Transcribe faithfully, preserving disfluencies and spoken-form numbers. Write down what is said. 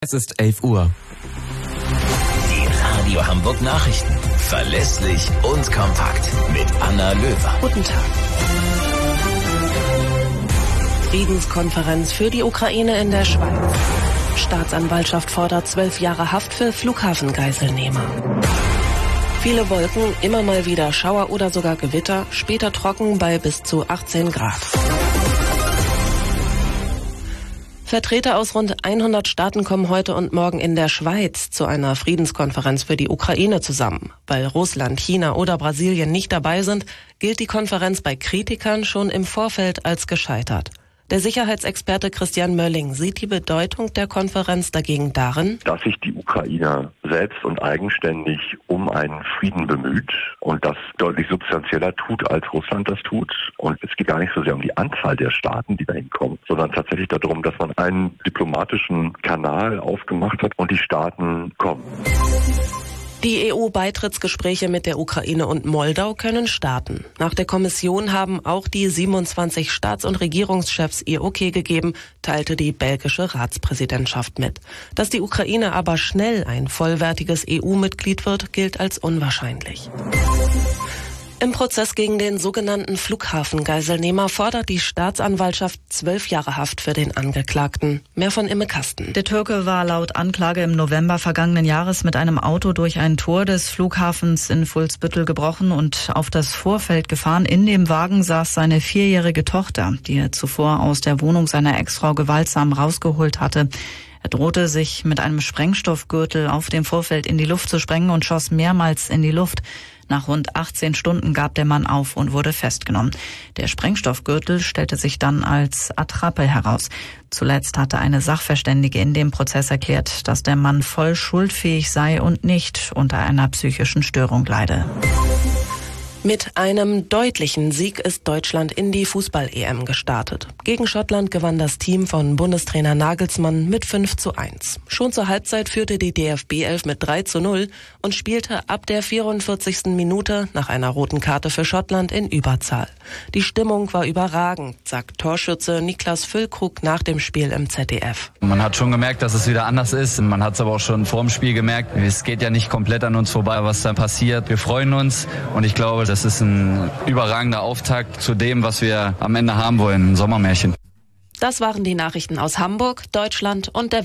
Es ist elf Uhr. Die Radio Hamburg Nachrichten. Verlässlich und kompakt. Mit Anna Löwer. Guten Tag. Friedenskonferenz für die Ukraine in der Schweiz. Staatsanwaltschaft fordert zwölf Jahre Haft für Flughafengeiselnehmer. Viele Wolken, immer mal wieder Schauer oder sogar Gewitter, später trocken bei bis zu achtzehn Grad. Vertreter aus rund hundert Staaten kommen heute und morgen in der Schweiz zu einer Friedenskonferenz für die Ukraine zusammen. Weil Russland, China oder Brasilien nicht dabei sind, gilt die Konferenz bei Kritikern schon im Vorfeld als gescheitert. Der Sicherheitsexperte Christian Mölling sieht die Bedeutung der Konferenz dagegen darin, dass sich die Ukraine selbst und eigenständig um einen Frieden bemüht und das deutlich substanzieller tut, als Russland das tut. Und es geht gar nicht so sehr um die Anzahl der Staaten, die dahin kommen, sondern tatsächlich darum, dass man einen diplomatischen Kanal aufgemacht hat und die Staaten kommen. Die E U-Beitrittsgespräche mit der Ukraine und Moldau können starten. Nach der Kommission haben auch die siebenundzwanzig Staats- und Regierungschefs ihr Okay gegeben, teilte die belgische Ratspräsidentschaft mit. Dass die Ukraine aber schnell ein vollwertiges E U-Mitglied wird, gilt als unwahrscheinlich. Im Prozess gegen den sogenannten Flughafengeiselnehmer fordert die Staatsanwaltschaft zwölf Jahre Haft für den Angeklagten. Mehr von Imme Kasten. Der Türke war laut Anklage im November vergangenen Jahres mit einem Auto durch ein Tor des Flughafens in Fuhlsbüttel gebrochen und auf das Vorfeld gefahren. In dem Wagen saß seine vierjährige Tochter, die er zuvor aus der Wohnung seiner Ex-Frau gewaltsam rausgeholt hatte. Er drohte, sich mit einem Sprengstoffgürtel auf dem Vorfeld in die Luft zu sprengen und schoss mehrmals in die Luft. Nach rund achtzehn Stunden gab der Mann auf und wurde festgenommen. Der Sprengstoffgürtel stellte sich dann als Attrappe heraus. Zuletzt hatte eine Sachverständige in dem Prozess erklärt, dass der Mann voll schuldfähig sei und nicht unter einer psychischen Störung leide. Mit einem deutlichen Sieg ist Deutschland in die Fußball-E M gestartet. Gegen Schottland gewann das Team von Bundestrainer Nagelsmann mit fünf zu eins. Schon zur Halbzeit führte die D F B elf mit drei zu null und spielte ab der vierundvierzigsten Minute nach einer roten Karte für Schottland in Überzahl. Die Stimmung war überragend, sagt Torschütze Niklas Füllkrug nach dem Spiel im Z D F. Man hat schon gemerkt, dass es wieder anders ist. Man hat es aber auch schon vor dem Spiel gemerkt. Es geht ja nicht komplett an uns vorbei, was da passiert. Wir freuen uns und ich glaube, das ist ein überragender Auftakt zu dem, was wir am Ende haben wollen, ein Sommermärchen. Das waren die Nachrichten aus Hamburg, Deutschland und der